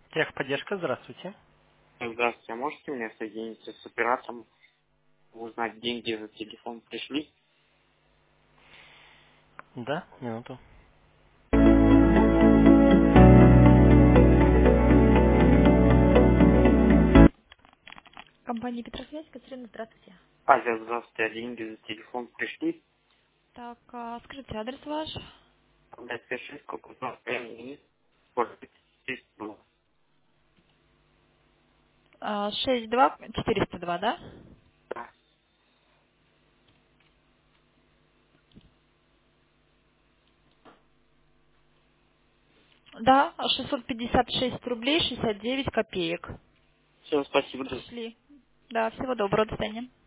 Техподдержка, здравствуйте. Здравствуйте, а можете меня соединить с оператором, узнать, деньги за телефон пришли? Да, минуту. Компания Петросвязь, Катерина, здравствуйте. Алло, здравствуйте, а деньги за телефон пришли? Так, скажите, адрес ваш? 556, сколько времени? Сколько? 402. 62402, да? Да, Да, 656 рублей 69 копеек. все, спасибо. Пришли. Да, всего доброго, до свидания.